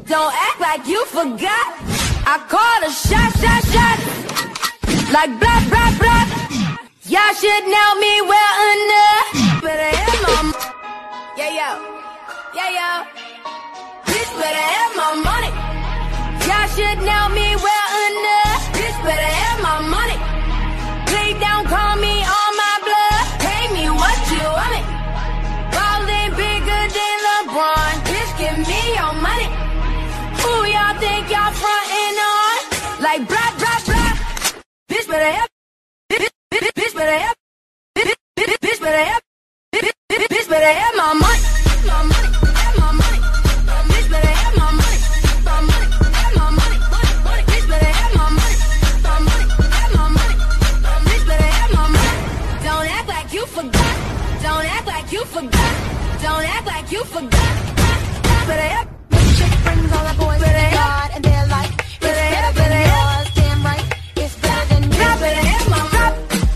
Don't act like you forgot. I called a shot. Like blah, blah, blah. Y'all should know me well enough. Better have my yo. Bitch better have my money. Y'all should know me well enough. Bitch better have my money. Please don't call me on my blood. Pay me what you want me. Ballin' bigger than LeBron. Bitch, give me your money. Who y'all think y'all frontin' on? Like blah, blah, blah. Bitch better have. Bitch better have. Bitch better have. Bitch better have my money. My money. Have my money. Bitch better have my money. My money. Have my money. Bitch better have my money. My money. Have my money. Bitch better have my money. Don't act like you forgot. Don't act like you forgot. Don't act like you forgot. Better have. Chick brings all the boys to God and they're like, it's better than yours, damn right. It's better than yours. Better have my money.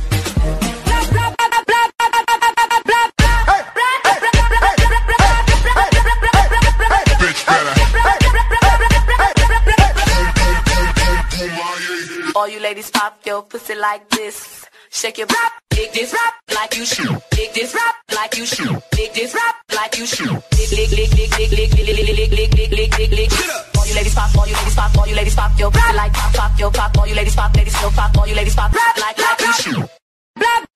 All you ladies pop your pussy like this. Shake your rap, dig this rap like you shoot. Dig this rap like you shoot. Dig this rap like you shoot. Lick. All you ladies pop, all you ladies pop, all you ladies pop your pussy like pop your pop. All you ladies pop, ladies still pop. All you ladies pop like you shoot. Blah.